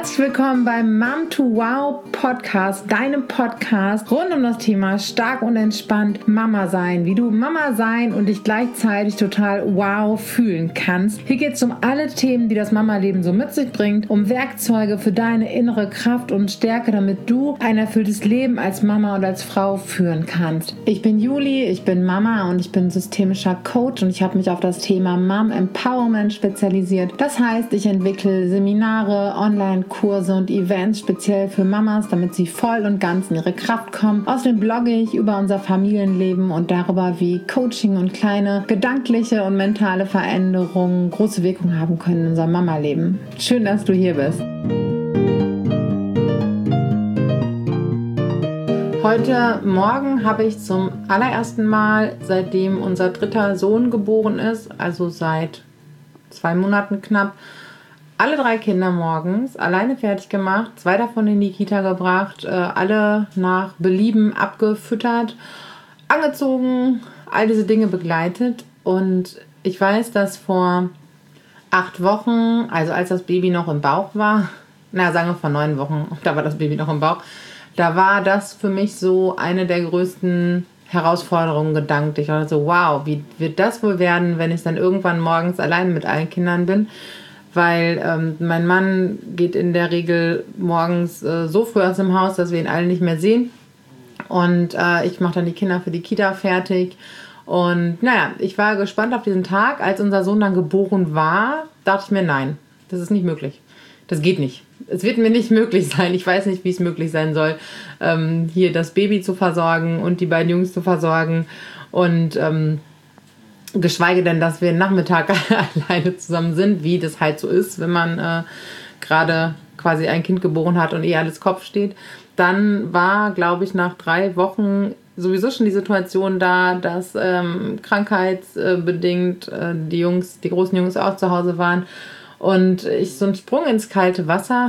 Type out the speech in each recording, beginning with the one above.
Herzlich willkommen beim Mom to Wow Podcast, deinem Podcast rund um das Thema stark und entspannt Mama sein, wie du Mama sein und dich gleichzeitig total wow fühlen kannst. Hier geht es um alle Themen, die das Mama-Leben so mit sich bringt, um Werkzeuge für deine innere Kraft und Stärke, damit du ein erfülltes Leben als Mama und als Frau führen kannst. Ich bin Juli, ich bin Mama und ich bin systemischer Coach und ich habe mich auf das Thema Mom Empowerment spezialisiert. Das heißt, ich entwickle Seminare, Online-Kurse und Events speziell für Mamas, damit sie voll und ganz in ihre Kraft kommen. Außerdem blogge ich über unser Familienleben und darüber, wie Coaching und kleine gedankliche und mentale Veränderungen große Wirkung haben können in unserem Mama-Leben. Schön, dass du hier bist. Heute Morgen habe ich zum allerersten Mal, seitdem unser dritter Sohn geboren ist, also seit 2 Monaten knapp, alle 3 Kinder morgens alleine fertig gemacht, 2 davon in die Kita gebracht, alle nach Belieben abgefüttert, angezogen, all diese Dinge begleitet. Und ich weiß, dass vor 8 Wochen, also als das Baby noch im Bauch war, sagen wir vor 9 Wochen, da war das Baby noch im Bauch, da war das für mich so eine der größten Herausforderungen gedanklich. Ich war so, wow, wie wird das wohl werden, wenn ich dann irgendwann morgens allein mit allen Kindern bin? Weil mein Mann geht in der Regel morgens so früh aus dem Haus, dass wir ihn alle nicht mehr sehen. Und ich mache dann die Kinder für die Kita fertig. Und ich war gespannt auf diesen Tag. Als unser Sohn dann geboren war, dachte ich mir, nein, das ist nicht möglich. Das geht nicht. Es wird mir nicht möglich sein. Ich weiß nicht, wie es möglich sein soll, hier das Baby zu versorgen und die beiden Jungs zu versorgen. Und geschweige denn, dass wir Nachmittag alleine zusammen sind, wie das halt so ist, wenn man gerade quasi ein Kind geboren hat und alles Kopf steht. Dann war, glaube ich, nach 3 Wochen sowieso schon die Situation da, dass krankheitsbedingt die großen Jungs auch zu Hause waren. Und ich so einen Sprung ins kalte Wasser,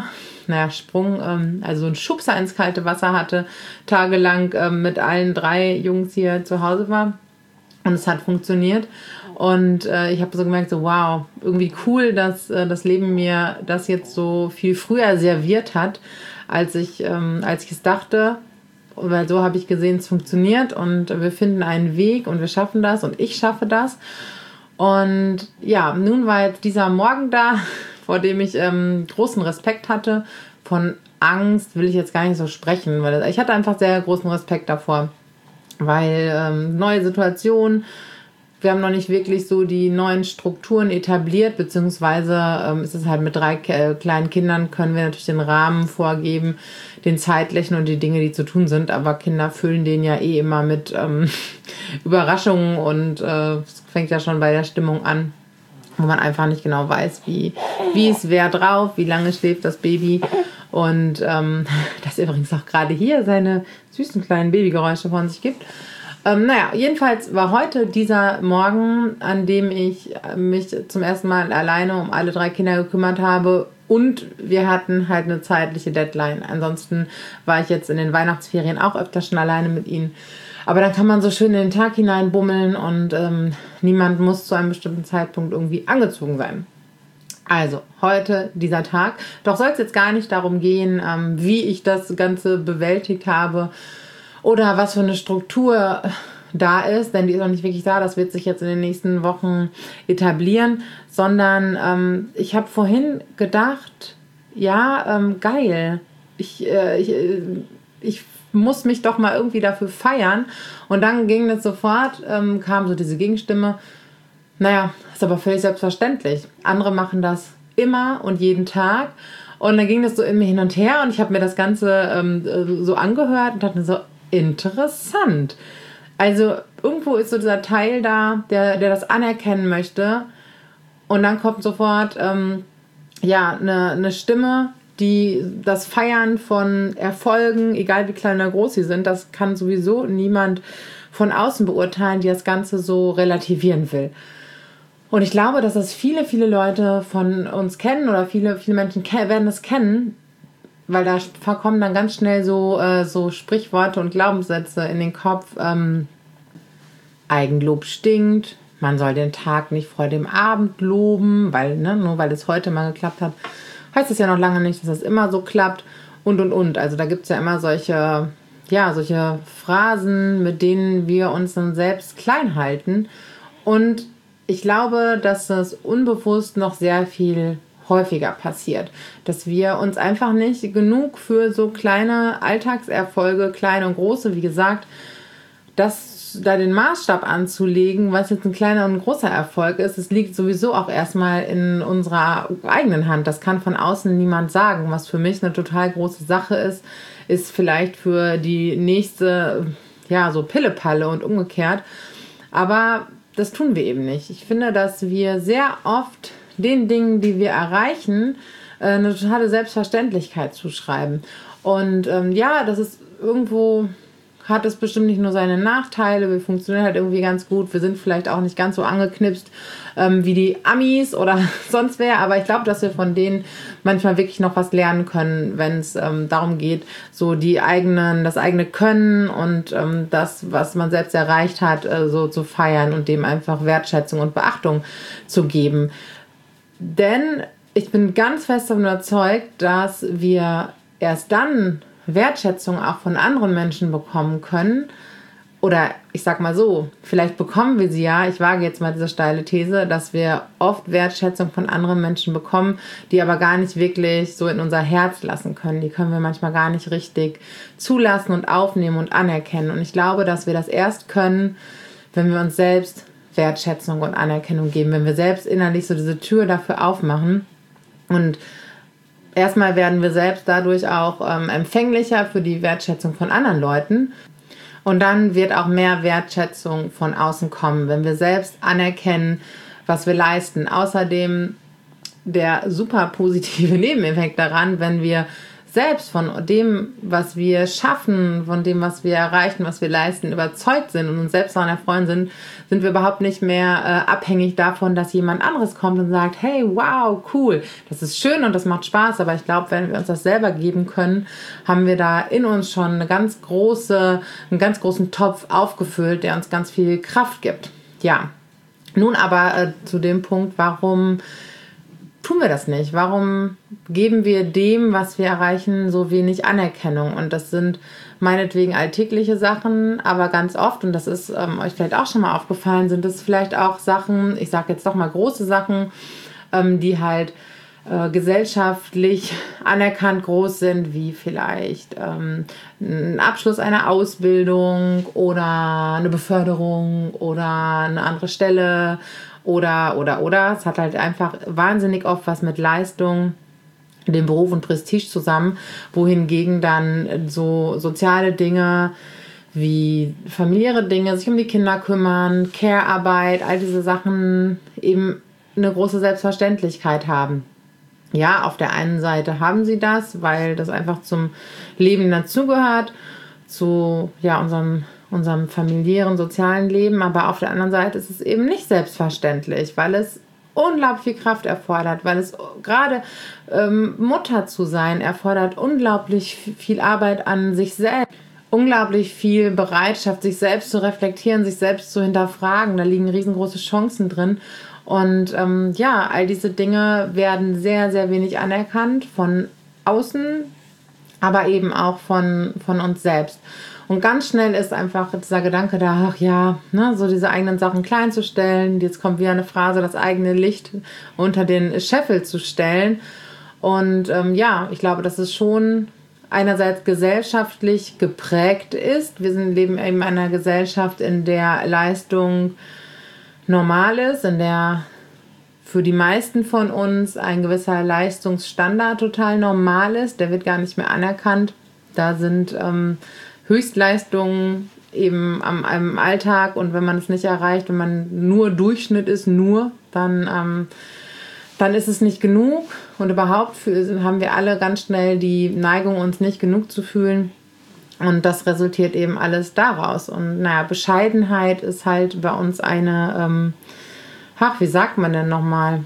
also einen Schubser ins kalte Wasser hatte, tagelang mit allen 3 Jungs hier zu Hause war. Und es hat funktioniert. Und ich habe so gemerkt, so wow, irgendwie cool, dass das Leben mir das jetzt so viel früher serviert hat, als ich es dachte. Weil so habe ich gesehen, es funktioniert und wir finden einen Weg und wir schaffen das und ich schaffe das. Und ja, nun war jetzt dieser Morgen da, vor dem ich großen Respekt hatte. Von Angst will ich jetzt gar nicht so sprechen, weil ich hatte einfach sehr großen Respekt davor, weil neue Situation, wir haben noch nicht wirklich so die neuen Strukturen etabliert, beziehungsweise ist es halt mit 3 kleinen Kindern, können wir natürlich den Rahmen vorgeben, den zeitlichen und die Dinge, die zu tun sind, aber Kinder füllen den ja immer mit Überraschungen und es fängt ja schon bei der Stimmung an, wo man einfach nicht genau weiß, wie ist wer drauf, wie lange schläft das Baby und das übrigens auch gerade hier seine süßen kleinen Babygeräusche von sich gibt. Jedenfalls war heute dieser Morgen, an dem ich mich zum ersten Mal alleine um alle 3 Kinder gekümmert habe und wir hatten halt eine zeitliche Deadline. Ansonsten war ich jetzt in den Weihnachtsferien auch öfter schon alleine mit ihnen. Aber dann kann man so schön in den Tag hineinbummeln und niemand muss zu einem bestimmten Zeitpunkt irgendwie angezogen sein. Also, heute dieser Tag. Doch soll es jetzt gar nicht darum gehen, wie ich das Ganze bewältigt habe oder was für eine Struktur da ist, denn die ist noch nicht wirklich da. Das wird sich jetzt in den nächsten Wochen etablieren, sondern ich habe vorhin gedacht, geil, ich muss mich doch mal irgendwie dafür feiern. Und dann ging das sofort, kam so diese Gegenstimme, ist aber völlig selbstverständlich. Andere machen das immer und jeden Tag. Und dann ging das so in mir hin und her und ich habe mir das Ganze so angehört und dachte mir so, interessant. Also irgendwo ist so dieser Teil da, der das anerkennen möchte. Und dann kommt sofort eine Stimme, die das Feiern von Erfolgen, egal wie klein oder groß sie sind, das kann sowieso niemand von außen beurteilen, die das Ganze so relativieren will. Und ich glaube, dass das viele, viele Leute von uns kennen oder viele, viele Menschen werden das kennen, weil da kommen dann ganz schnell so Sprichworte und Glaubenssätze in den Kopf. Eigenlob stinkt, man soll den Tag nicht vor dem Abend loben, weil nur weil es heute mal geklappt hat, heißt es ja noch lange nicht, dass das immer so klappt und. Also da gibt es ja immer solche Phrasen, mit denen wir uns dann selbst klein halten. Und ich glaube, dass das unbewusst noch sehr viel häufiger passiert. Dass wir uns einfach nicht genug für so kleine Alltagserfolge, kleine und große, wie gesagt, da den Maßstab anzulegen, was jetzt ein kleiner und ein großer Erfolg ist, es liegt sowieso auch erstmal in unserer eigenen Hand. Das kann von außen niemand sagen. Was für mich eine total große Sache ist vielleicht für die nächste, so Pillepalle und umgekehrt. Aber das tun wir eben nicht. Ich finde, dass wir sehr oft den Dingen, die wir erreichen, eine totale Selbstverständlichkeit zuschreiben. Und das ist irgendwo, hat es bestimmt nicht nur seine Nachteile, wir funktionieren halt irgendwie ganz gut, wir sind vielleicht auch nicht ganz so angeknipst wie die Amis oder sonst wer, aber ich glaube, dass wir von denen manchmal wirklich noch was lernen können, wenn es darum geht, so das eigene Können und das, was man selbst erreicht hat, so zu feiern und dem einfach Wertschätzung und Beachtung zu geben. Denn ich bin ganz fest davon überzeugt, dass wir erst dann Wertschätzung auch von anderen Menschen bekommen können. Oder ich sag mal so, vielleicht bekommen wir sie ja, ich wage jetzt mal diese steile These, dass wir oft Wertschätzung von anderen Menschen bekommen, die aber gar nicht wirklich so in unser Herz lassen können. Die können wir manchmal gar nicht richtig zulassen und aufnehmen und anerkennen. Und ich glaube, dass wir das erst können, wenn wir uns selbst Wertschätzung und Anerkennung geben, wenn wir selbst innerlich so diese Tür dafür aufmachen. Und erstmal werden wir selbst dadurch auch empfänglicher für die Wertschätzung von anderen Leuten. Und dann wird auch mehr Wertschätzung von außen kommen, wenn wir selbst anerkennen, was wir leisten. Außerdem der super positive Nebeneffekt daran, wenn wir selbst von dem, was wir schaffen, von dem, was wir erreichen, was wir leisten, überzeugt sind und uns selbst daran erfreuen sind wir überhaupt nicht mehr abhängig davon, dass jemand anderes kommt und sagt, hey, wow, cool, das ist schön und das macht Spaß, aber ich glaube, wenn wir uns das selber geben können, haben wir da in uns schon einen ganz großen Topf aufgefüllt, der uns ganz viel Kraft gibt. Ja, nun aber zu dem Punkt, warum tun wir das nicht? Warum geben wir dem, was wir erreichen, so wenig Anerkennung? Und das sind meinetwegen alltägliche Sachen, aber ganz oft, und das ist euch vielleicht auch schon mal aufgefallen, sind es vielleicht auch Sachen, ich sage jetzt doch mal große Sachen, die halt gesellschaftlich anerkannt groß sind, wie vielleicht ein Abschluss einer Ausbildung oder eine Beförderung oder eine andere Stelle oder. Es hat halt einfach wahnsinnig oft was mit Leistung, dem Beruf und Prestige zusammen, wohingegen dann so soziale Dinge wie familiäre Dinge, sich um die Kinder kümmern, Care-Arbeit, all diese Sachen eben eine große Selbstverständlichkeit haben. Ja, auf der einen Seite haben sie das, weil das einfach zum Leben dazugehört, zu unserem familiären, sozialen Leben, aber auf der anderen Seite ist es eben nicht selbstverständlich, weil es unglaublich viel Kraft erfordert, weil es gerade Mutter zu sein erfordert unglaublich viel Arbeit an sich selbst, unglaublich viel Bereitschaft, sich selbst zu reflektieren, sich selbst zu hinterfragen. Da liegen riesengroße Chancen drin. Und all diese Dinge werden sehr, sehr wenig anerkannt von außen, aber eben auch von uns selbst. Und ganz schnell ist einfach dieser Gedanke da, so diese eigenen Sachen klein zu stellen. Jetzt kommt wieder eine Phrase, das eigene Licht unter den Scheffel zu stellen. Und ich glaube, dass es schon einerseits gesellschaftlich geprägt ist. Wir leben eben in einer Gesellschaft, in der Leistung normal ist, in der für die meisten von uns ein gewisser Leistungsstandard total normal ist. Der wird gar nicht mehr anerkannt. Da sind Höchstleistungen eben am Alltag, und wenn man es nicht erreicht, wenn man nur Durchschnitt ist, dann ist es nicht genug, und überhaupt haben wir alle ganz schnell die Neigung, uns nicht genug zu fühlen, und das resultiert eben alles daraus. Und Bescheidenheit ist halt bei uns eine, wie sagt man denn nochmal,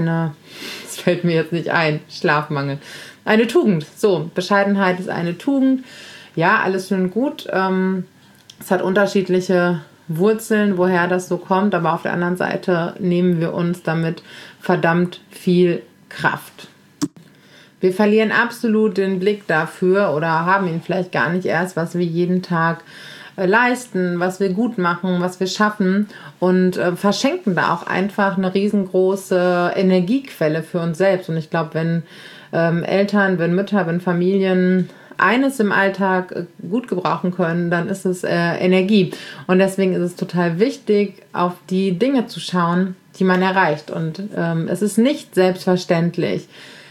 das fällt mir jetzt nicht ein, Schlafmangel, eine Tugend. So, Bescheidenheit ist eine Tugend. Ja, alles schön und gut. Es hat unterschiedliche Wurzeln, woher das so kommt, aber auf der anderen Seite nehmen wir uns damit verdammt viel Kraft. Wir verlieren absolut den Blick dafür oder haben ihn vielleicht gar nicht erst, was wir jeden Tag leisten, was wir gut machen, was wir schaffen und verschenken da auch einfach eine riesengroße Energiequelle für uns selbst. Und ich glaube, wenn Eltern, wenn Mütter, wenn Familien eines im Alltag gut gebrauchen können, dann ist es Energie. Und deswegen ist es total wichtig, auf die Dinge zu schauen, die man erreicht. Und es ist nicht selbstverständlich,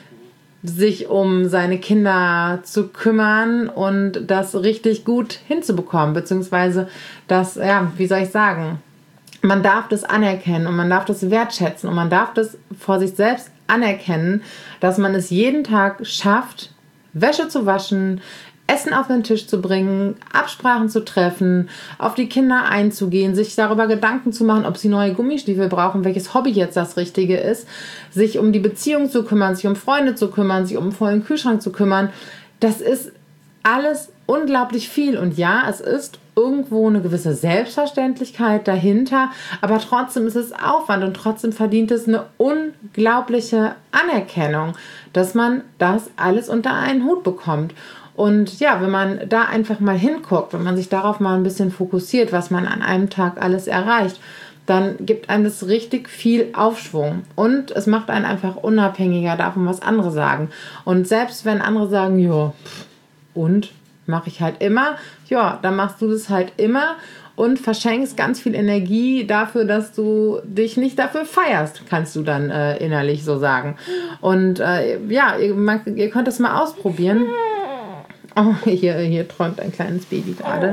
sich um seine Kinder zu kümmern und das richtig gut hinzubekommen, beziehungsweise das, ja, wie soll ich sagen, man darf das anerkennen und man darf das wertschätzen und man darf das vor sich selbst anerkennen, dass man es jeden Tag schafft, Wäsche zu waschen, Essen auf den Tisch zu bringen, Absprachen zu treffen, auf die Kinder einzugehen, sich darüber Gedanken zu machen, ob sie neue Gummistiefel brauchen, welches Hobby jetzt das Richtige ist, sich um die Beziehung zu kümmern, sich um Freunde zu kümmern, sich um einen vollen Kühlschrank zu kümmern. Das ist alles unglaublich viel. Und ja, es ist irgendwo eine gewisse Selbstverständlichkeit dahinter, aber trotzdem ist es Aufwand und trotzdem verdient es eine unglaubliche Anerkennung, dass man das alles unter einen Hut bekommt. Und ja, wenn man da einfach mal hinguckt, wenn man sich darauf mal ein bisschen fokussiert, was man an einem Tag alles erreicht, dann gibt einem das richtig viel Aufschwung. Und es macht einen einfach unabhängiger davon, was andere sagen. Und selbst wenn andere sagen, ja, und mache ich halt immer, ja, dann machst du das halt immer und verschenkst ganz viel Energie dafür, dass du dich nicht dafür feierst, kannst du dann innerlich so sagen. Und ja, ihr könnt es mal ausprobieren. Oh, hier träumt ein kleines Baby gerade.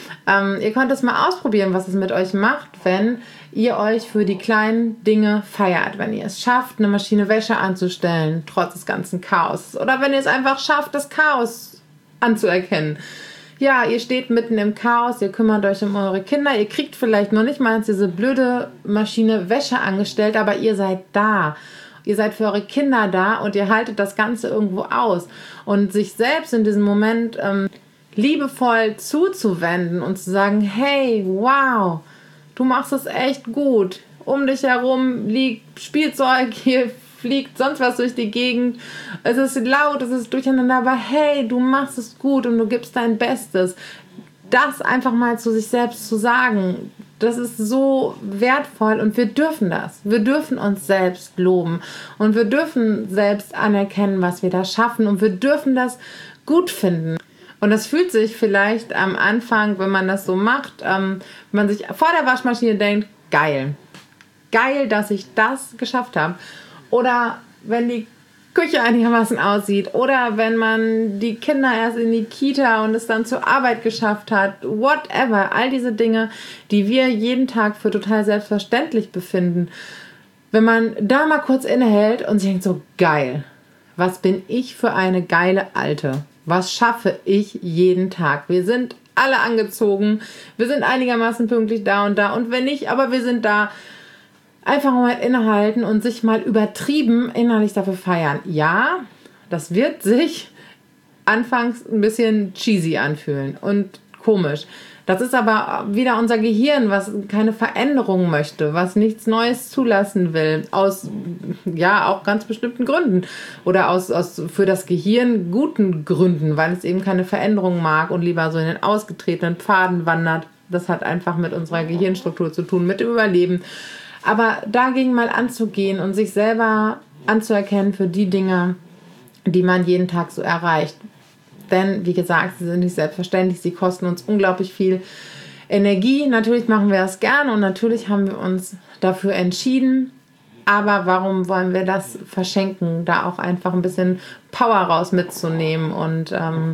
Ihr könnt es mal ausprobieren, was es mit euch macht, wenn ihr euch für die kleinen Dinge feiert. Wenn ihr es schafft, eine Maschine Wäsche anzustellen, trotz des ganzen Chaos. Oder wenn ihr es einfach schafft, das Chaos anzuerkennen. Ja, ihr steht mitten im Chaos, ihr kümmert euch um eure Kinder, ihr kriegt vielleicht noch nicht mal diese blöde Maschine Wäsche angestellt, aber ihr seid da. Ihr seid für eure Kinder da und ihr haltet das Ganze irgendwo aus. Und sich selbst in diesem Moment liebevoll zuzuwenden und zu sagen, hey, wow, du machst es echt gut. Um dich herum liegt Spielzeug, hier fliegt sonst was durch die Gegend. Es ist laut, es ist durcheinander, aber hey, du machst es gut und du gibst dein Bestes. Das einfach mal zu sich selbst zu sagen, das ist so wertvoll und wir dürfen das. Wir dürfen uns selbst loben und wir dürfen selbst anerkennen, was wir da schaffen und wir dürfen das gut finden. Und das fühlt sich vielleicht am Anfang, wenn man das so macht, wenn man sich vor der Waschmaschine denkt, geil. Geil, dass ich das geschafft habe. Oder wenn die Küche einigermaßen aussieht oder wenn man die Kinder erst in die Kita und es dann zur Arbeit geschafft hat, whatever, all diese Dinge, die wir jeden Tag für total selbstverständlich befinden. Wenn man da mal kurz innehält und sich denkt so, geil, was bin ich für eine geile Alte? Was schaffe ich jeden Tag? Wir sind alle angezogen, wir sind einigermaßen pünktlich da und wenn nicht, aber wir sind da. Einfach mal innehalten und sich mal übertrieben innerlich dafür feiern. Ja, das wird sich anfangs ein bisschen cheesy anfühlen und komisch. Das ist aber wieder unser Gehirn, was keine Veränderung möchte, was nichts Neues zulassen will, aus ja auch ganz bestimmten Gründen oder aus für das Gehirn guten Gründen, weil es eben keine Veränderung mag und lieber so in den ausgetretenen Pfaden wandert. Das hat einfach mit unserer Gehirnstruktur zu tun, mit dem Überleben. Aber dagegen mal anzugehen und sich selber anzuerkennen für die Dinge, die man jeden Tag so erreicht. Denn, wie gesagt, sie sind nicht selbstverständlich, sie kosten uns unglaublich viel Energie. Natürlich machen wir das gern und natürlich haben wir uns dafür entschieden. Aber warum wollen wir das verschenken, da auch einfach ein bisschen Power raus mitzunehmen und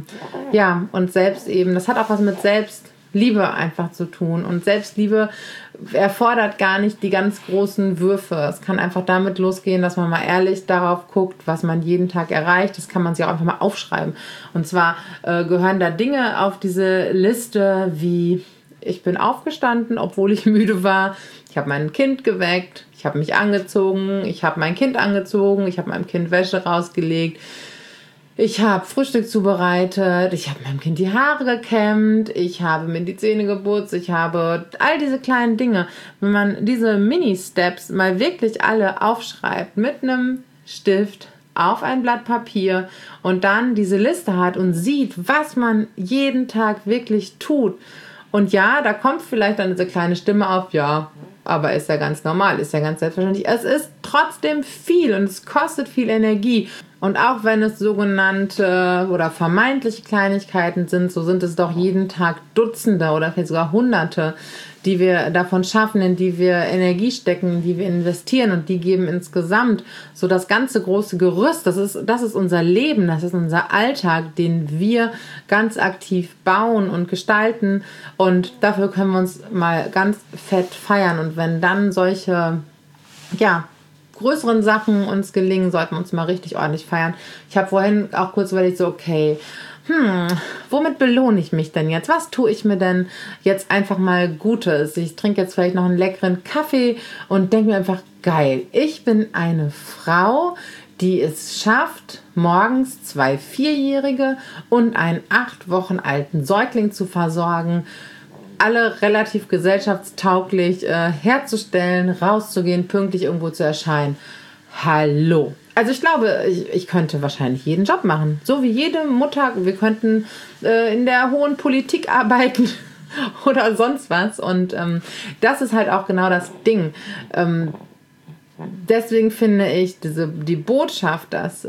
ja, und selbst eben, das hat auch was mit Selbstliebe einfach zu tun. Und Selbstliebe erfordert gar nicht die ganz großen Würfe. Es kann einfach damit losgehen, dass man mal ehrlich darauf guckt, was man jeden Tag erreicht. Das kann man sich auch einfach mal aufschreiben. Und zwar gehören da Dinge auf diese Liste wie: Ich bin aufgestanden, obwohl ich müde war. Ich habe mein Kind geweckt. Ich habe mich angezogen. Ich habe mein Kind angezogen. Ich habe meinem Kind Wäsche rausgelegt. Ich habe Frühstück zubereitet, ich habe meinem Kind die Haare gekämmt, ich habe mir die Zähne geputzt, ich habe all diese kleinen Dinge. Wenn man diese Mini-Steps mal wirklich alle aufschreibt mit einem Stift, auf ein Blatt Papier und dann diese Liste hat und sieht, was man jeden Tag wirklich tut. Und ja, da kommt vielleicht dann diese kleine Stimme auf, ja, aber ist ja ganz normal, ist ja ganz selbstverständlich. Es ist trotzdem viel und es kostet viel Energie. Und auch wenn es sogenannte oder vermeintliche Kleinigkeiten sind, so sind es doch jeden Tag Dutzende oder vielleicht sogar Hunderte, die wir davon schaffen, in die wir Energie stecken, in die wir investieren und die geben insgesamt so das ganze große Gerüst. Das ist unser Leben, das ist unser Alltag, den wir ganz aktiv bauen und gestalten und dafür können wir uns mal ganz fett feiern und wenn dann solche, größeren Sachen uns gelingen, sollten wir uns mal richtig ordentlich feiern. Ich habe vorhin auch kurz überlegt, so okay, womit belohne ich mich denn jetzt? Was tue ich mir denn jetzt einfach mal Gutes? Ich trinke jetzt vielleicht noch einen leckeren Kaffee und denke mir einfach, geil, ich bin eine Frau, die es schafft, morgens 2 Vierjährige und einen 8 Wochen alten Säugling zu versorgen, alle relativ gesellschaftstauglich herzustellen, rauszugehen, pünktlich irgendwo zu erscheinen. Hallo. Also ich glaube, ich könnte wahrscheinlich jeden Job machen. So wie jede Mutter. Wir könnten in der hohen Politik arbeiten oder sonst was. Und das ist halt auch genau das Ding. Deswegen finde ich die Botschaft, dass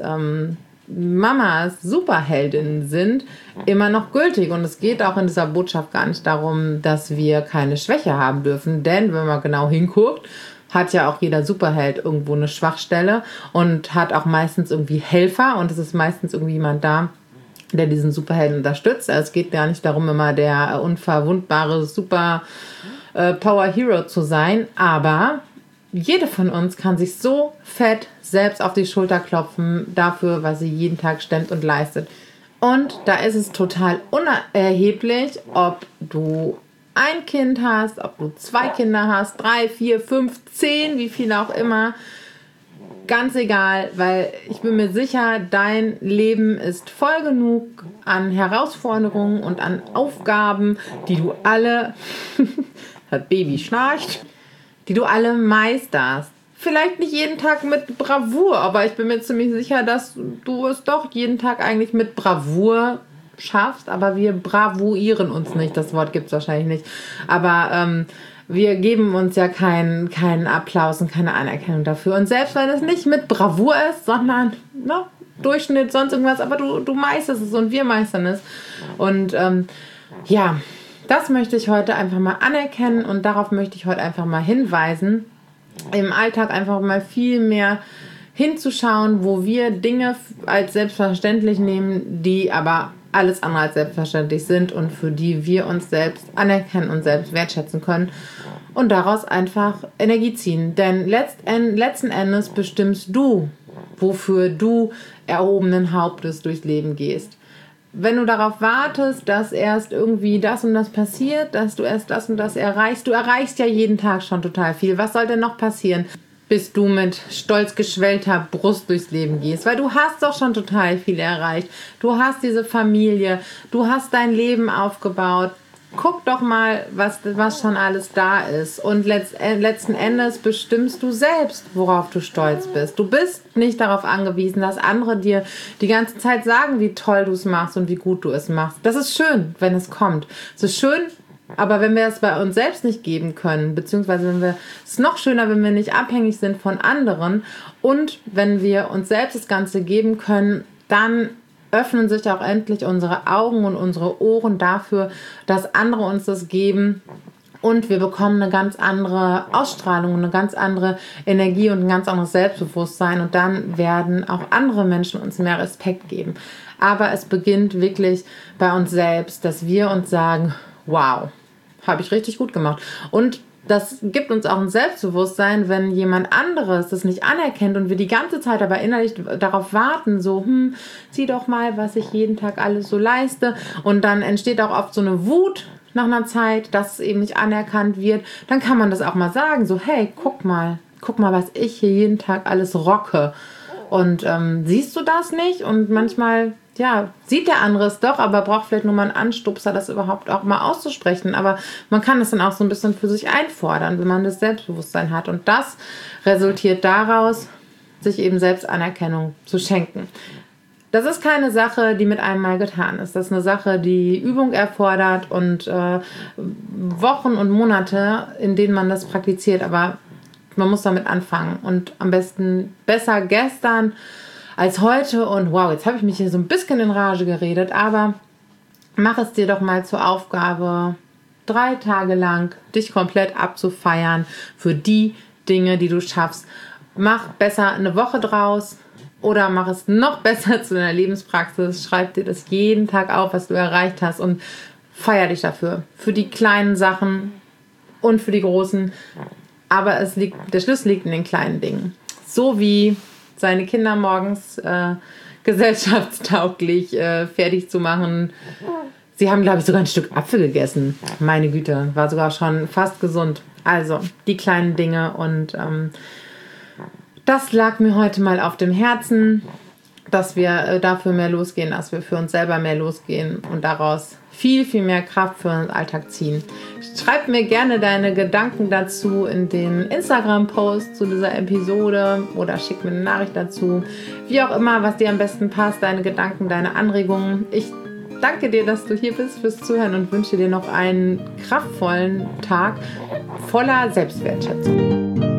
Mamas Superheldinnen sind, immer noch gültig. Und es geht auch in dieser Botschaft gar nicht darum, dass wir keine Schwäche haben dürfen. Denn wenn man genau hinguckt, hat ja auch jeder Superheld irgendwo eine Schwachstelle und hat auch meistens irgendwie Helfer und es ist meistens irgendwie jemand da, der diesen Superhelden unterstützt. Also es geht gar nicht darum, immer der unverwundbare Super Power Hero zu sein, aber jede von uns kann sich so fett selbst auf die Schulter klopfen dafür, was sie jeden Tag stemmt und leistet. Und da ist es total unerheblich, ob du ein Kind hast, ob du 2 Kinder hast, 3, 4, 5, 10, wie viele auch immer. Ganz egal, weil ich bin mir sicher, dein Leben ist voll genug an Herausforderungen und an Aufgaben, die du alle, das Baby schnarcht, die du alle meisterst. Vielleicht nicht jeden Tag mit Bravour, aber ich bin mir ziemlich sicher, dass du es doch jeden Tag eigentlich mit Bravour schaffst, aber wir bravuieren uns nicht. Das Wort gibt es wahrscheinlich nicht. Aber wir geben uns ja keinen Applaus und keine Anerkennung dafür. Und selbst wenn es nicht mit Bravour ist, sondern Durchschnitt, sonst irgendwas, aber du meisterst es und wir meistern es. Und das möchte ich heute einfach mal anerkennen und darauf möchte ich heute einfach mal hinweisen, im Alltag einfach mal viel mehr hinzuschauen, wo wir Dinge als selbstverständlich nehmen, die aber alles andere als selbstverständlich sind und für die wir uns selbst anerkennen und selbst wertschätzen können und daraus einfach Energie ziehen. Denn letzten Endes bestimmst du, wofür du erhobenen Hauptes durchs Leben gehst. Wenn du darauf wartest, dass erst irgendwie das und das passiert, dass du erst das und das erreichst, du erreichst ja jeden Tag schon total viel. Was soll denn noch passieren, bis du mit stolz geschwellter Brust durchs Leben gehst? Weil du hast doch schon total viel erreicht. Du hast diese Familie, du hast dein Leben aufgebaut. Guck doch mal, was schon alles da ist. Und letzten Endes bestimmst du selbst, worauf du stolz bist. Du bist nicht darauf angewiesen, dass andere dir die ganze Zeit sagen, wie toll du es machst und wie gut du es machst. Das ist schön, wenn es kommt. Es ist schön, aber wenn wir es bei uns selbst nicht geben können, beziehungsweise es ist noch schöner, wenn wir nicht abhängig sind von anderen und wenn wir uns selbst das Ganze geben können, dann öffnen sich auch endlich unsere Augen und unsere Ohren dafür, dass andere uns das geben und wir bekommen eine ganz andere Ausstrahlung, eine ganz andere Energie und ein ganz anderes Selbstbewusstsein und dann werden auch andere Menschen uns mehr Respekt geben. Aber es beginnt wirklich bei uns selbst, dass wir uns sagen, wow, habe ich richtig gut gemacht. Und das gibt uns auch ein Selbstbewusstsein, wenn jemand anderes das nicht anerkennt und wir die ganze Zeit aber innerlich darauf warten, so, sieh doch mal, was ich jeden Tag alles so leiste. Und dann entsteht auch oft so eine Wut nach einer Zeit, dass es eben nicht anerkannt wird. Dann kann man das auch mal sagen, so, hey, guck mal, was ich hier jeden Tag alles rocke. Und siehst du das nicht? Und manchmal sieht der andere es doch, aber braucht vielleicht nur mal einen Anstupser, das überhaupt auch mal auszusprechen. Aber man kann es dann auch so ein bisschen für sich einfordern, wenn man das Selbstbewusstsein hat. Und das resultiert daraus, sich eben selbst Anerkennung zu schenken. Das ist keine Sache, die mit einem Mal getan ist. Das ist eine Sache, die Übung erfordert und Wochen und Monate, in denen man das praktiziert. Aber man muss damit anfangen und am besten besser gestern als heute. Und wow, jetzt habe ich mich hier so ein bisschen in Rage geredet, aber mach es dir doch mal zur Aufgabe, 3 Tage lang dich komplett abzufeiern für die Dinge, die du schaffst. Mach besser eine Woche draus. Oder mach es noch besser zu deiner Lebenspraxis. Schreib dir das jeden Tag auf, was du erreicht hast und feier dich dafür. Für die kleinen Sachen und für die großen. Aber der Schlüssel liegt in den kleinen Dingen. So wie seine Kinder morgens gesellschaftstauglich fertig zu machen. Sie haben, glaube ich, sogar ein Stück Apfel gegessen. Meine Güte, war sogar schon fast gesund. Also, die kleinen Dinge und das lag mir heute mal auf dem Herzen, dass wir dafür mehr losgehen, dass wir für uns selber mehr losgehen und daraus viel, viel mehr Kraft für unseren Alltag ziehen. Schreib mir gerne deine Gedanken dazu in den Instagram-Post zu dieser Episode oder schick mir eine Nachricht dazu. Wie auch immer, was dir am besten passt, deine Gedanken, deine Anregungen. Ich danke dir, dass du hier bist fürs Zuhören und wünsche dir noch einen kraftvollen Tag voller Selbstwertschätzung.